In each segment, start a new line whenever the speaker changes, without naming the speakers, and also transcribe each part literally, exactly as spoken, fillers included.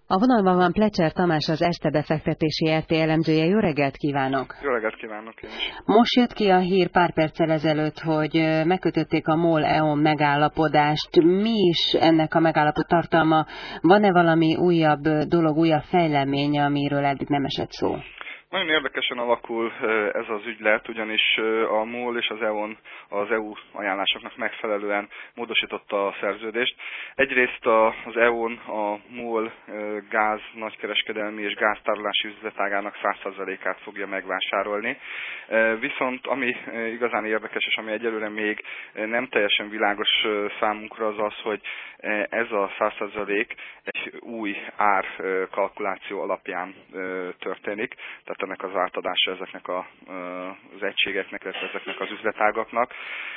A vonalban van Plecser Tamás, az Erste befektetési er té elemzője. Jó reggelt kívánok!
Jó reggelt kívánok én is!
Most jött ki a hír pár perccel ezelőtt, hogy megkötötték a MOL-é o en megállapodást. Mi is ennek a megállapodás tartalma? Van-e valami újabb dolog, újabb fejlemény, amiről eddig nem esett szó?
Nagyon érdekesen alakul ez az ügylet, ugyanis a MOL és az é o en az é u ajánlásoknak megfelelően módosította a szerződést. Egyrészt az é o en a MOL gáz nagykereskedelmi és gáztárolási üzletágának száz százalékát fogja megvásárolni. Viszont ami igazán érdekes, és ami egyelőre még nem teljesen világos számunkra, az az, hogy ez a száz százalék egy új árkalkuláció alapján történik. Tehát ennek az átadása ezeknek a, az egységeknek, ezeknek az üzletágaknak.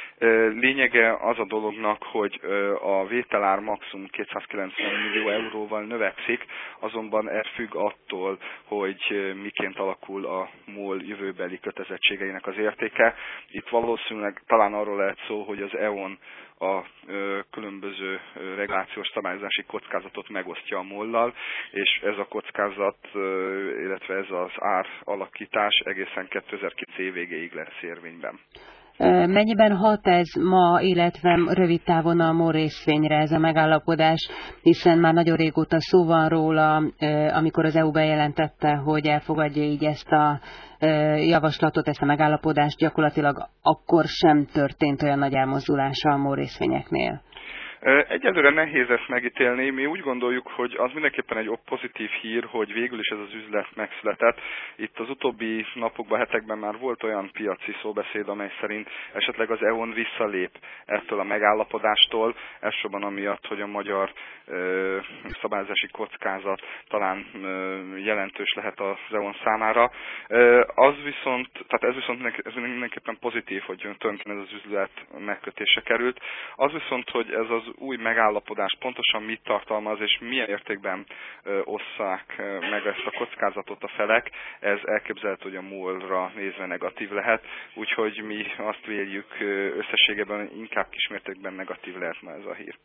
Lényege az a dolognak, hogy a vételár maximum kétszázkilencven millió euróval növekszik, azonban ez függ attól, hogy miként alakul a MOL jövőbeli kötelezettségeinek az értéke. Itt valószínűleg talán arról lehet szó, hogy az é o en a különböző regulációs szabályozási kockázatot megosztja a MOL-lal, és ez a kockázat, illetve ez az ár alakítás egészen kétezer-kilenc év végéig lesz érvényben.
Mennyiben hat ez ma, illetve rövid távon a MOL részvényre ez a megállapodás, hiszen már nagyon régóta szó van róla, amikor az é u bejelentette, hogy elfogadja így ezt a javaslatot, ezt a megállapodást, gyakorlatilag akkor sem történt olyan nagy elmozdulása a MOL részvényeknél.
Egyelőre nehéz ezt megítélni. Mi úgy gondoljuk, hogy az mindenképpen egy pozitív hír, hogy végül is ez az üzlet megszületett. Itt az utóbbi napokban, hetekben már volt olyan piaci szóbeszéd, amely szerint esetleg az é o en visszalép ettől a megállapodástól, elsősorban amiatt, hogy a magyar ö, szabályozási kockázat talán ö, jelentős lehet az é o en számára. Ö, az viszont, tehát ez viszont ez mindenképpen pozitív, hogy tulajdonképpen ez az üzlet megkötése került. Az viszont, hogy ez az új megállapodás pontosan mit tartalmaz, és milyen értékben ö, osszák ö, meg ezt a kockázatot a felek, ez elképzelhető, hogy a MOL-ra nézve negatív lehet, úgyhogy mi azt véljük összességében inkább kismértékben negatív lehet ma ez a hír.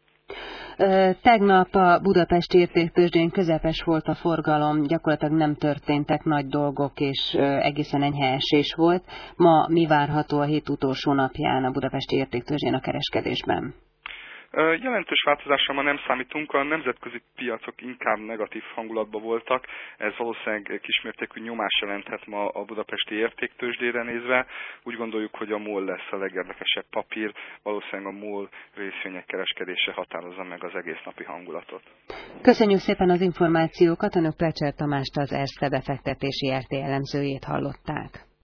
Tegnap a budapesti értéktőzsdén közepes volt a forgalom, gyakorlatilag nem történtek nagy dolgok, és egészen enyhe esés volt. Ma mi várható a hét utolsó napján a budapesti értéktőzsdén a kereskedésben?
Jelentős változásra ma nem számítunk, a nemzetközi piacok inkább negatív hangulatban voltak, ez valószínűleg kismértékű nyomás jelenthet ma a budapesti értéktőzsdére nézve. Úgy gondoljuk, hogy a MOL lesz a legérdekesebb papír, valószínűleg a MOL részvények kereskedése határozza meg az egész napi hangulatot.
Köszönjük szépen az információkat, önök Plecser Tamást, az Erste befektetési er té elemzőjét hallották.